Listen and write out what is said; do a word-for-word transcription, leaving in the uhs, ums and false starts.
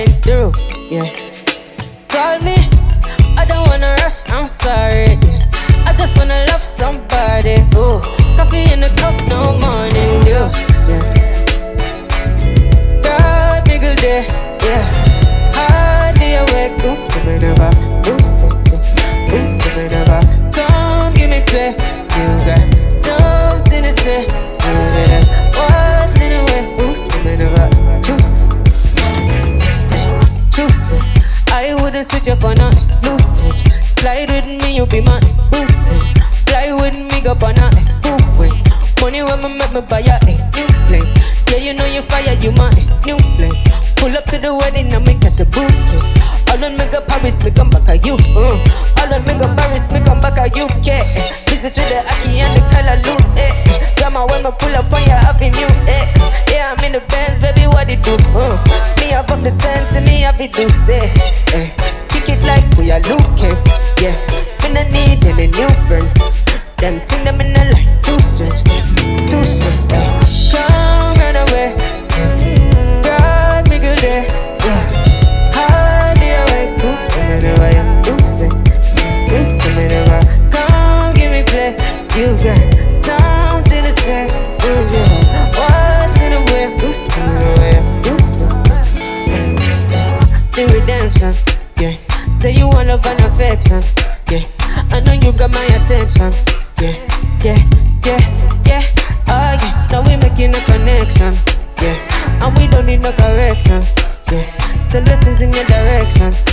been through, yeah. Call me, I don't wanna rush, I'm sorry, yeah. I just wanna love somebody, ooh. Coffee in a cup, no morning dew, yeah. Broad nigga day, yeah. Hardly awake, don't see me never, don't see me, don't see me never. Come give me play, you got something to say, what's in the way, don't see me never, juicy, juicy. I wouldn't switch up for nothing, loose change. Slide with me, you be mine, booting. Fly with me, go on nothing, moving. Money when me make me buy a new plane. Yeah, you know you fire, you mine, new flame. Pull up to the wedding and me catch a booking. All on me go Paris, me come back at you. Uh. All on me go Paris, me come back at U K. Eh. Visit to the Aki and the color loot. Eh. Drama when me pull up on your avenue. Eh. Yeah, I'm in the Benz, baby, what it do? Uh. Me have up the sense and me have it to say. Eh. Kick it like we are looking. Yeah, me no need any new friends. Them thing them in a line too strange, too strange. Eh. Come run away, God me good day. Yeah. So many way I'm losing, so many way. Come give me play, you got something to say. Oh yeah, what's in the way? So many way I'm losing. The redemption, yeah. Say you want love and affection, yeah. I know you got my attention, yeah, yeah, yeah, yeah. Oh yeah, now we making a connection, yeah. And we don't need no correction, yeah. Send blessings in your direction.